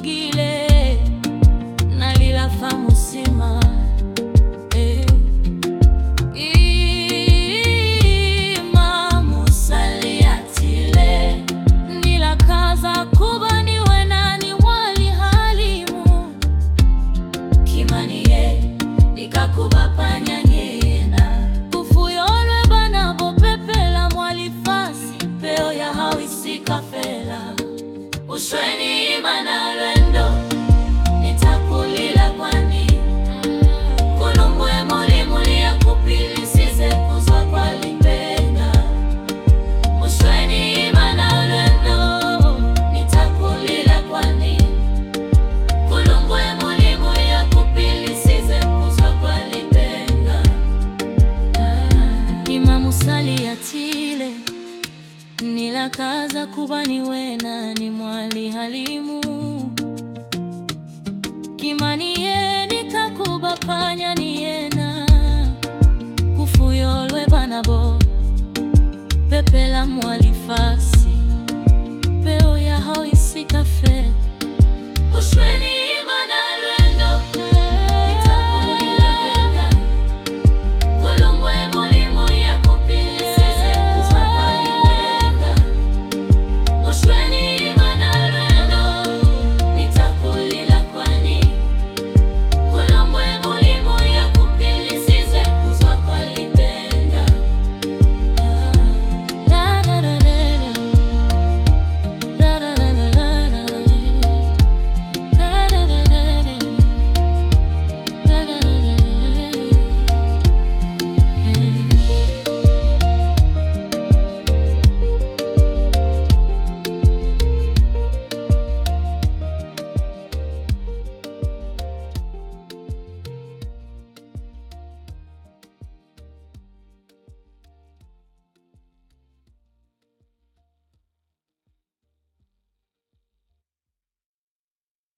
mugile nalila famusima Imamu Saliatile nilakaza kuba niwe nani wali halimu Kimaniye nikakuba panya nyena kufuyolwe bana bopepela mwalifasi peo ya hawisika fela Ushweni imana lwendo nitakulila kwani Kulumbwe muli muli ya kupili size kuzwa kwa lipenga Ushweni imana lwendo nitakulila kwani Kulumbwe muli muli ya kupili size kuzwa kwa lipenga Imamu Saliatile nilakaza kuba niwe nani mwali halimu Kimaniye nikakuba panya niyena kufuyolwe banabo pepela mwalifasi